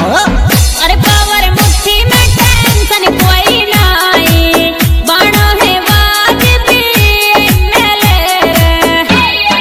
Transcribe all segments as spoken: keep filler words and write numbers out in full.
अरे पावर मुट्ठी में टेंशन कोई नहीं, बाणो है वाजिबी एमएलए रे।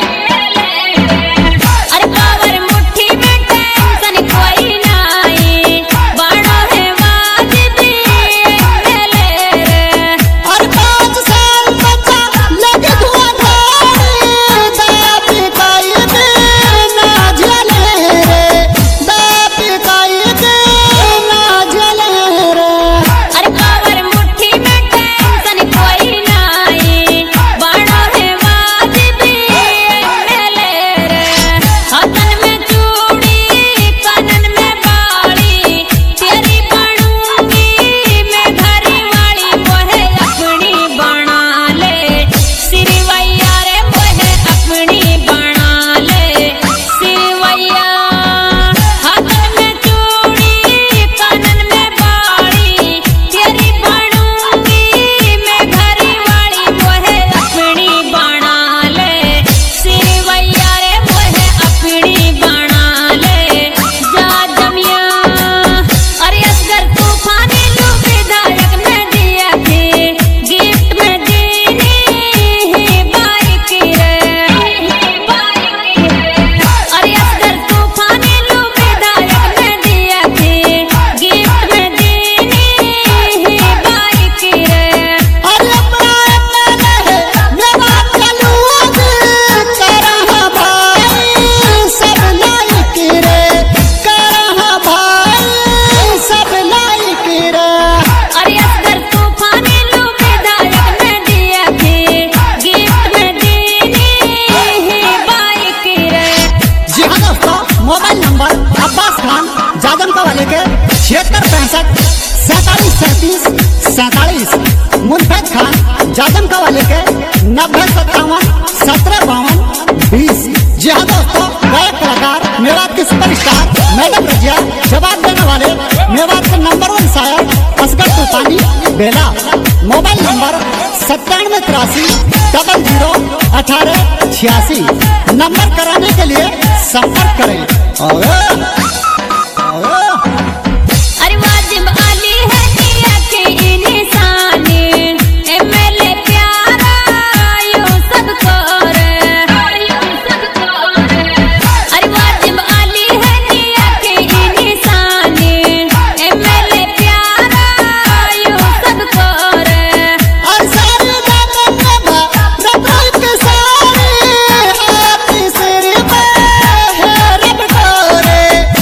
अरे पावर मुट्ठी में टेंशन कोई नहीं, बाणो है वाजिबी एमएलए रे। और पाँच साल बच्चा लगे धुआं धारे, बाप काई दे ना झले रे, बाप काई दे ना झले रे। अरे पावर मुट्ठी में टेंशन कोई नहीं, बाणो है वाजिबी एमएलए रे। हाथन में चूड़ी कानन में बाली, तेरी बनूंगी मैं घरी वाली, मोहे अपनी बना ले सिरवैया रे, मोहे अपनी बना ले सिरवैया। हाथन में चूड़ी कानन में बाली, तेरी बनूंगी मैं घरी वाली, मोहे अपनी बना ले सिरवैया रे, मोहे अपनी बना ले जा जमिया। अरे असगर तूफानी लू विधायक में दिया थी, गिफ्ट में दीनी ही बाइक रे। अरे असगर तूफानी लू विधायक में दिया थी, गिफ्ट में दीनी ही बाइक रे। अरे एमएलए मेरा कलूग करहा भाई सब लाइक रे, करहा भाई सब लाइक रे। अरे असगर तूफानी लू विधायक में दिया थी, गिफ्ट में दीनी ही बाइक रे। जी हाँ दोस्तों, मोबाइल नंबर अब्बास खान जादमका वाले के छिहत्तर पैंसठ सैतालीस सैंतीस सैतालीस, मुनफैद खान जादमका वाले के नब्बे सत्तावन सत्रह बावन बीस। जी हाँ दोस्तों, गायक कलाकार मेवात के सुपरस्टार मैडम रजिया, जवाब देने वाले मेवात के नंबर वन शायर असगर तूफानी बेला। मोबाइल नंबर सत्तानवे तिरासी डबल जीरो अठारह छियासी। नंबर कराने के लिए संपर्क करें। और अरे वाजिब अली है दिया की निशानी, एमएलए प्यारा यूं सबको रे। अरे वाजिब अली है दिया की निशानी, एमएलए प्यारा यूं सबको रे। और सारे दामन में रबड़ के सारे, आपके सिर पे है रबटोरे,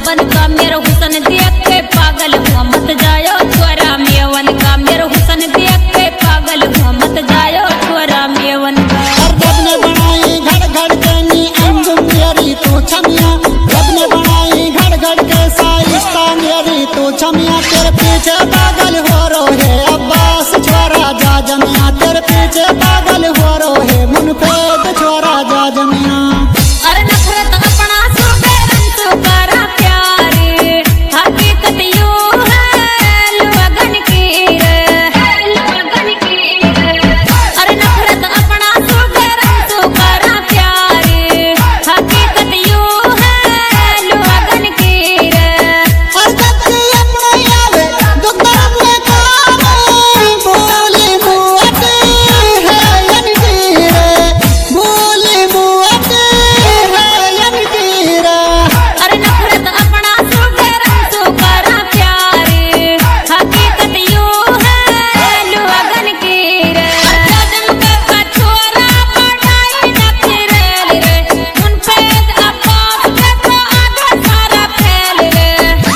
मेवन का मेरा हुसन देख के पागल हुआ मत जायो छोरा मेवन का मेरा हुसन देख के पागल हुआ मत जायो छोरा मेवन का। रब ने बनाई घड़ घड़ के नी अंजुम मेरी तो छमिया, रब ने बनाई घड़ घड़ के साइस्ता मेरी तो छमिया। तेरे पीछे पागल हो रो है अब्बास छोरा जा जमिया, तेरे पीछे पागल हो रो है मुनफेद छोरा जा जमिया। अरे नफरत अपना सूबे रंग तो करा प्यारे, हकीकत यूं है लगन की रे लगन की रे। अरे नफरत अपना सूबे रंग तो करा प्यारे, हकीकत यूं है लगन की रे। और कत्ती अपने आवे दुख दर्द में कावे, बोली मुआते है यनकी रे, बोली मुआते है यनकी रे। अरे नफरत अपना सूबे रंग तो करा प्यारे, हकीकत यूं है लगन की रे। जन्म का छोरा पढ़ाई न फिरेल रे, उन पैद अब्बास पे तो आधा सारा फैल रे।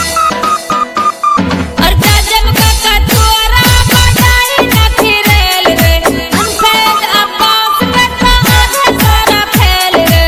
और जन्म का छोरा पढ़ाई न फिरेल रे, उन पैद अब्बास पे तो आधा सारा फैल रे।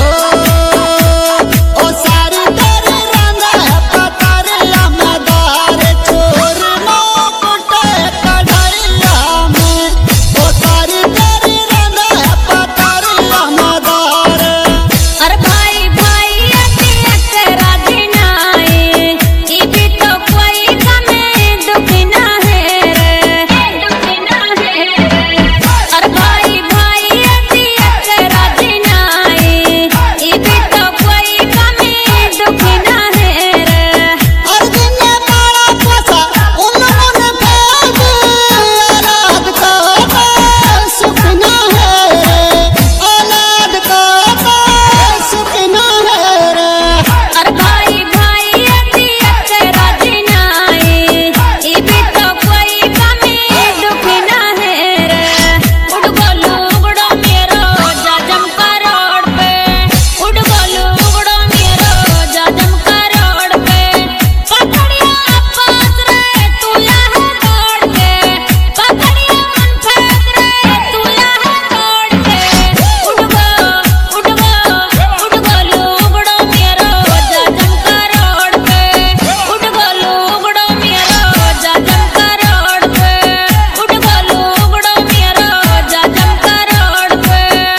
ओ सारी तेरी रंगा है पतारिया मदार चोर मोकुटे कढ़ैया में, ओ सारी तेरी रंगा है पतारिया मदार। अरे भाई भाई अतिया तेरा दिनाए, ई भी तो कोई कमे दुख ना है रे दुख ना है रे। अरे भाई भाई अतिया तेरा दिनाए, ई भी तो कोई कमे दुख ना है रे। और जिन्ने पाला पोसा उन लोगों ने भेज, औलाद का तो सुख ना है रे, औलाद का तो सुख ना है रे। अरे भाई भाई अतिया तेरा दिनाए, ई भी तो कोई कमी दुख ना है रे। उड़ गोलू उड़ो मेरो जाजम करोड़ पे, उड़ गोलू उड़ो मेरो जाजम करोड़ पे। पकड़िया अब्बास रे तू यहाँ दौड़ के, पकड़िया मुनफेद रे तू यहाँ दौड़ के। उड़ गो उड़ गो उड़ गोलू उड़ो मेरो जाजम करोड़ पे, उड़ गोलू उड़ो मेरो जाजम करोड़ पे, उड़ गोलू उड़ो मेरो जाजम करोड़ पे।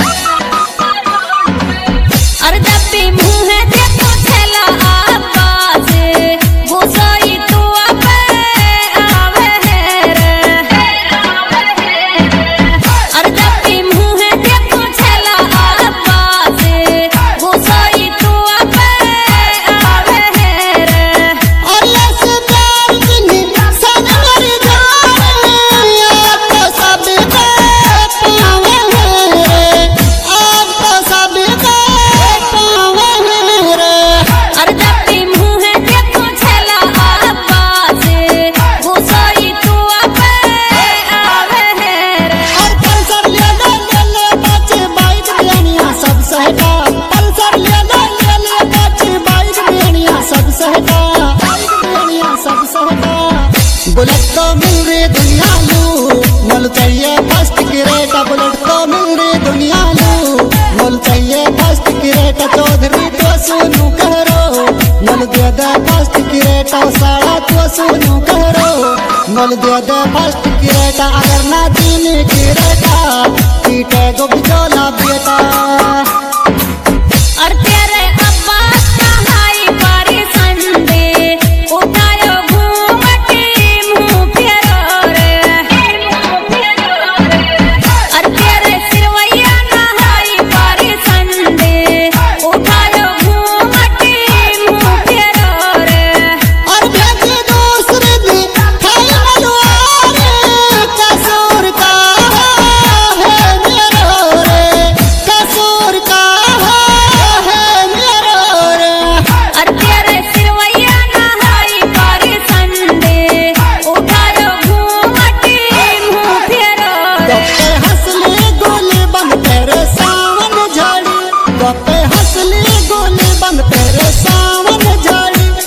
अरे जब भी मुँह है देखो छेला अब्बास, गुस्साई तू आपे आवे है रे अरे जब भी मुँह है देखो छेला अब्बास, गुस्साई तू आपे आवे है रे। और ये से प्यार जिन्हें सन मेरी जान, आप तो सब पे पावे हैं रे, आप तो सब पे पावे हैं रे। अरे जब भी मुँह है देखो छेला अब्बास, गुस्साई तू आपे आवे है रे। और पल्सर ले ले ले ले बच्चे बाइक बियानिया सब सहता, पल्सर ले ले ले ले बच्चे बाइक बियानिया सब सहता, बाइक बियानिया सब सहता। बुलेट तो मिल रही दुनिया लू, मोल चाहिए फर्स्ट की रेट, बुलेट तो मिल रही दुनिया लू, मोल चाहिए फर्स्ट की रेट। चौधरी तो सुनू कह रो, मोल दे दे फर्स्ट की रेट, साड़ा तो सुनू कह रो, मोल दे दे फर्स्ट की रेट। अगर ना दीनी की रेटा पीटे गो बिचौला बेटा। और तेरे अब्बास का हाई पारी संदे, उठायो घूमटी मुँह फेरो रे और तेरे सिरवैया का हाई पारी संदे, उठायो घूमटी मुँह फेरो रे। और भेजी दूसरे दिन खाई मलुआरे, कसूर का है मेरा रे, कसूर का है मेरा रे। और तेरे सिरवैया का हाई पारी संदे, उठायो घूमटी मुँह फेरो रे। गप्पे हंसली गोली बंद तेरे सावन झाड़ी, गप्पे हंसली गोली बंद तेरे सावन झाड़ी।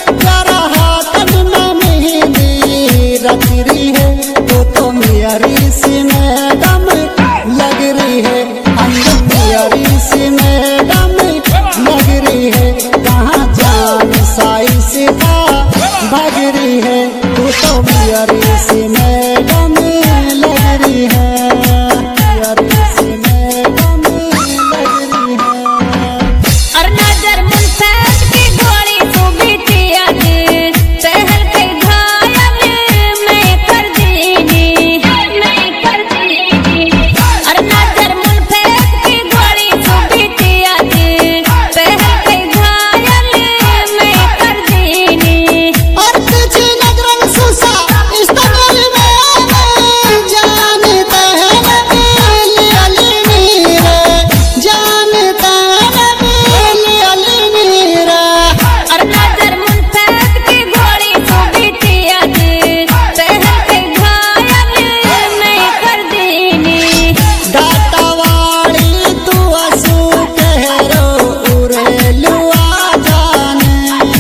और नजर मुल्फैत की गोली सुबीतिया दे पहल के घायल मैं कर दीनी मैं कर दीनी और नजर मुल्फैत की गोली सुबीतिया दे पहल के घायल मैं कर दीनी और तुझे नजरन सुसा इस तगल में जानता है नबी अली मीरा जानता है नबी अली मीरा और नजर मुल्फैत की गोली सुबीतिया दे पहल के घायल मैं कर दीनी दातावाड़ी तू असू कहरो उरेलुआ जाने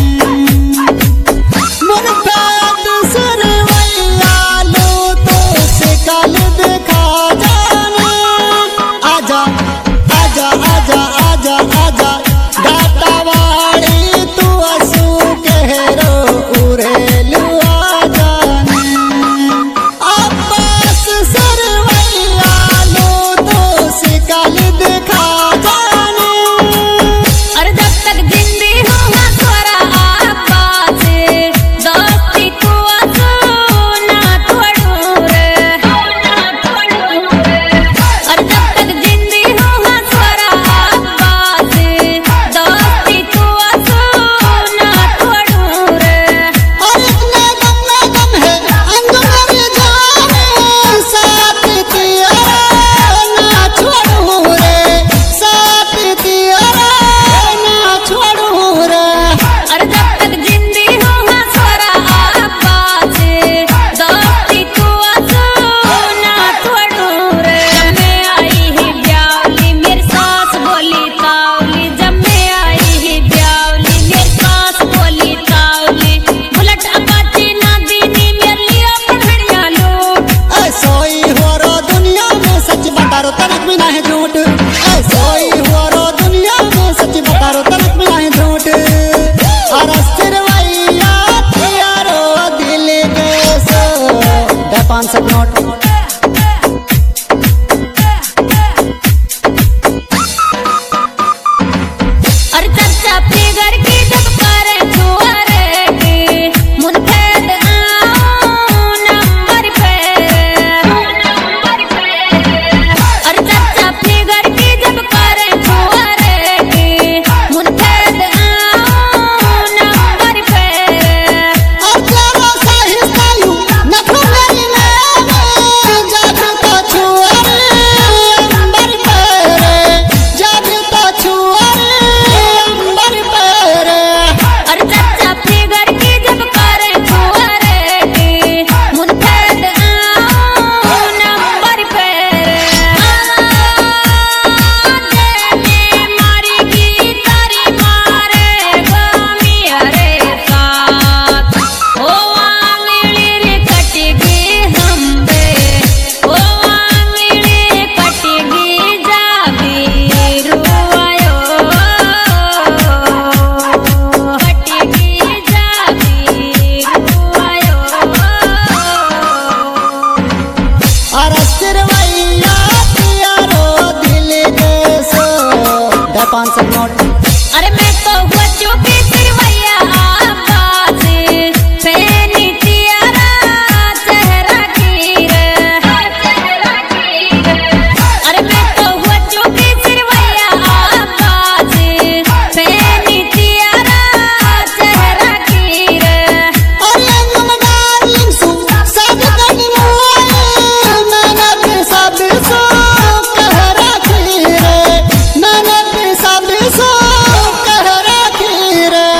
मुल्फैत सरवैया लो तो शिकल दिखा जाने आजा आजा आजा आजा आजा दातावाड़ी तू असू कहरो उरेलुआ जाने अब्बास सरवैया लो तो शिकल दिखा जाने और जब तक जिंदी हूँ मैं तोरा आपा से दोस्ती को आंसू ना छोड़ूं रे ना छोड़ूं रे और जब तक जिंदी हूँ मैं तोरा आपा से दोस्ती को आंसू ना छोड़ूं रे और इतना दम में दम है अंजुम मेरी जाने साथ तेरा ना छोड़ूं रे साथ तेरा ना छोड़ूं रे और जब तक जिंदी हूँ मैं तोरा आपा से दोस्ती को आंसू ना छोड़ूं रे जब मैं आई ही ब्यावली मेरी सास बोली तावली जब मैं आई ही ब्यावली मेरी सास बोली तावली बुलेट अपाची ना दीनी मेरे लिए पढ़िया लो ऐसो ही हो रो दुनिया में सच बता रो तनक भी नहीं झूठ ऐसो ही हो रो दुनिया में सच बता रो तनक भी नहीं झूठ और सिरवैया तेरो दिल के सो दे पाँच सौ नोट और चर्चा फिगर की जब करे छुआरे की मुनफैद आओ नंबर पे नंबर पे और चर्चा फिगर की जब करे छुआरे की मुनफैद आओ नंबर पे और तेरा साहिस्तायु नखो मेरी नैने जब तो छुआरे अंबर पे रे जब तो छुआरे अंबर पे रे और चर्चा फिगर की जब करे छुआरे की मुनफैद आओ नंबर पे आने मारी की तारी मारे गोमिया रे साथ ओ आंगली रे कटगी हमबे ओ आंगली कटगी जाबी रुआयो कटगी जाबी रुआयो और सिरवैया तेरो दिल के सो दे पाँच सौ नोट अरे मैं तो हुआ चुपी सिरवैया आपा से फैनी तियारा चेहरा की रे चेहरा की रे अरे मैं तो हुआ चुपी सिरवैया आपा से फैनी तियारा चेहरा की रे और अंजुम डार्लिंग सु सब कड़ी मुआए मैंने भी सब सो कह रखी रे मैंने भी सब सो कह रखी रे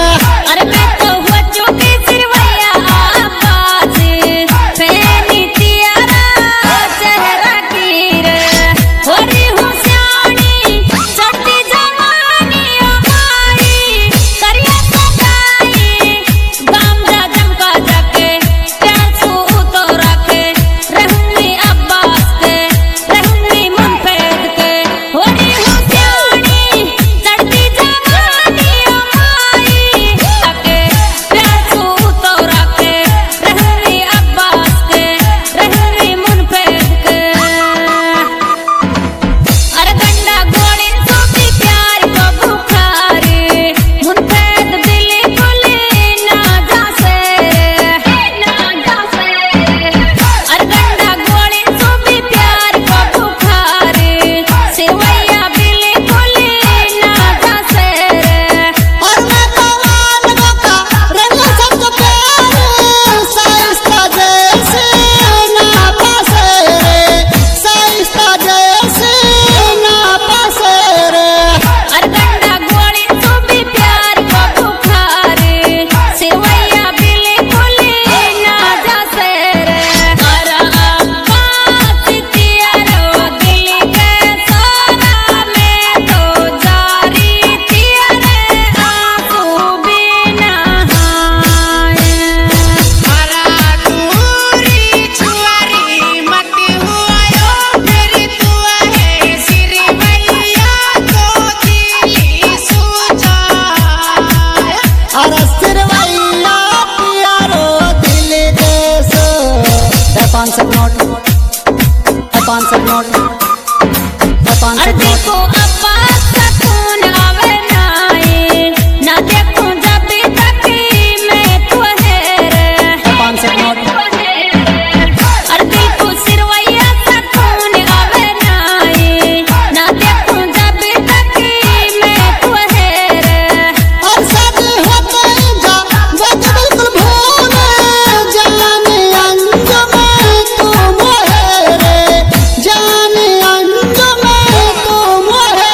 पाँच सौ नोट पाँच और सौ देखो नोट अब्बा सकून आवे नाए ना देखूं जब तक मैं तो है रे पाँच सौ नोट और देखो सिरवैया सकून आवे नाए ना देखूं जब तक मैं तो है रे और शादी हो गई जा बात बिल्कुल भूल जाने अंजुम तू मोहे रे जाने अंजुम तू मोहे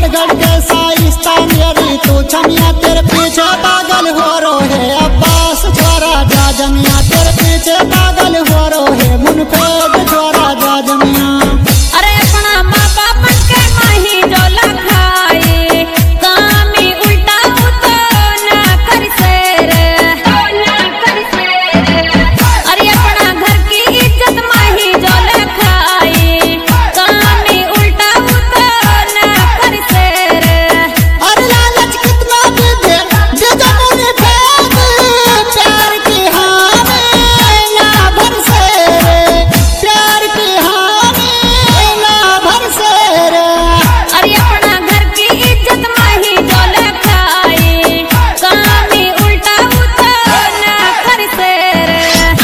आजमगढ़ के साइस्ता मेरी तू छमिया तेरे पीछे पागल हो रो है अब्बास छोरा जाजमिया तेरे पीछे पागल हो रो है मुनफेद छोरा जाजमिया। अरे अपना माँ बाप के माही जो लखाए कामी उल्टा तो ना कर से रे ना कर से अरे अपना घर की इज्जत माही जो लखाए कामी उल्टा तो ना कर से रे। अरे लालच कितना भी दे दे जो मुझे फेंक प्यार की हामी ना भर से रे प्यार की हामी ना भर से रे। अरे अपना घर की इज्जत माही जो लखाए कामी उल्टा तो ना कर से रे।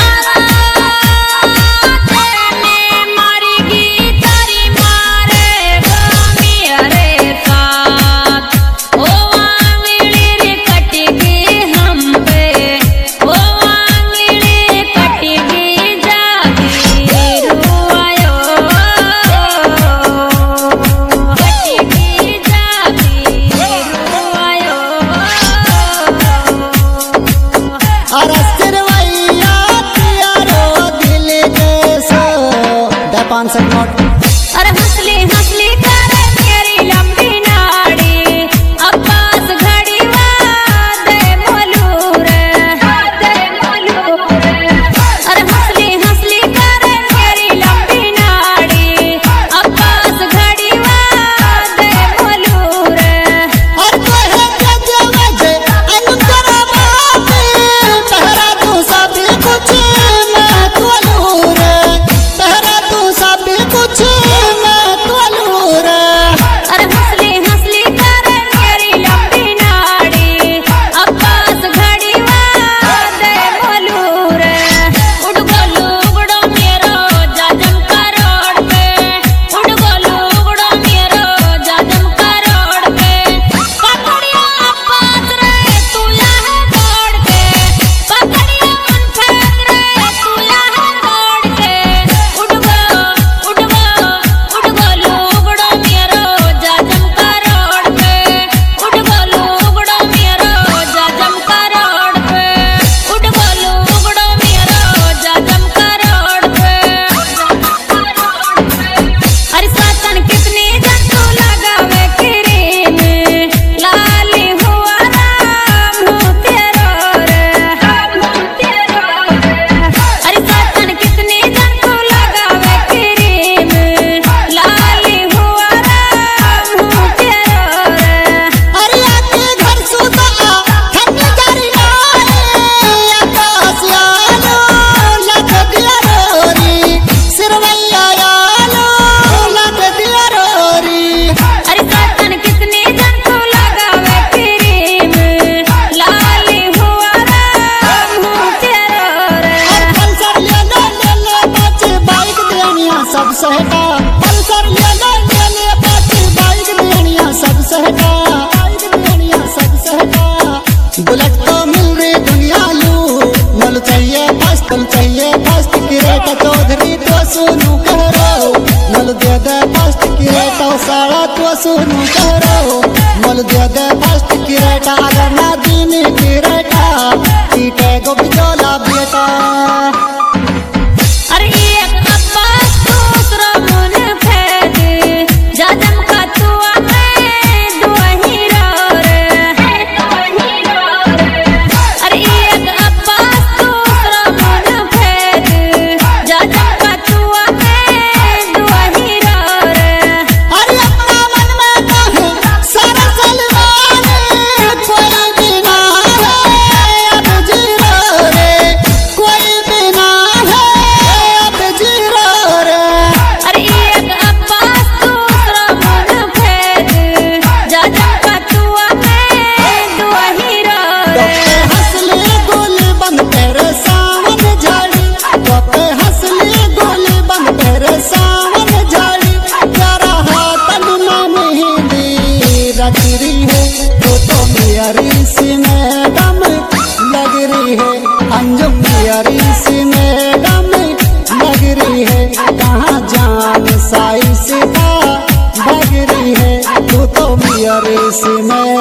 तेने मारी गी तारी मारे गामी अरे साथ ओ आंगली रे कटगी हम पे ओ आंगली कटगी जागी रुआयो कटगी जागी रुआयो। अरे सिरवैया तियारो दिल के सो दे पाँच सौ नोट। अरे हंसली हंसली करे मेरी लंबी नाड़ी अब्बास घड़ी दे मोलू रे दे मोलू रे। अरे हंसली हंसली करे मेरी लंबी नाड़ी अब्बास घड़ी दे मोलू रे। और कोहे के जवजे अनुकरा बाप पहरा तू सब कुछ मैं तोलू रे पहरा तू सब कुछ मैं तोलू रे। अरे हंसली हंसली करे मेरी लंबी नाड़ी अब्बास घड़ी दे मोलू रे। उड़ गोलू उड़ो मेरो जाजम का रोड पे उड़ गोलू उड़ो मेरो जाजम का रोड पे पकड़िया अब्बास रे तू यहाँ दौड़ के पकड़िया मुनफेद रे तू यहाँ दौड़ के उड़ गो उड़ गो उड़ गोलू उड़ो मेरो जाजम का रोड पे उड़ गोलू उड़ो मेरो जाजम का रोड पे उड़ गोलू उड़ो मेरो जाजम का रोड पे। अरे सातन कितनी जंतु लगावे क्रीम लाली हुआ राम हूँ तेरो रे हूँ तेरो रे। अरे सातन कितनी जंतु लगावे क्रीम लाली हुआ राम हूँ तेरो रे। अरे आके घर सुता ठंडी करी लाए आकाश यालो लग दिया रोरी सिरवैया यालो लग दिया रोरी। अरे सातन कितनी जंतु लगावे क्रीम लाली हुआ राम हूँ तेरो रे। और पल्सर ले ले ले ले बच्चे बाइक देनिया सब सहका पल्सर ले ले ले ले बच्चे बाइक देनिया सब सहका बाइक देनिया सब सहका। बुलेट तो मिल रही दुनिया लू मल चाहिए फर्स्ट मल चाहिए फर्स्ट किरेटा चौधरी तो सुनू कह रो मल दे दे फर्स्ट किरेटा साड़ा तो सुनू कह रो मल दे दे फर्स्ट किरेटा अगर ना दीनी किरेटा टीटे गो बिजोला बेटा। अरे एक अब्बास दूसरा मुनफेद जाजम का तुआ मैं दुआही रो रे दुआही रो रे। अरे एक अब्बास दूसरा मुनफेद जाजम का तुआ मैं दुआही रो रे। अरे अपना मन में कहे सारा सलमान कोई देश में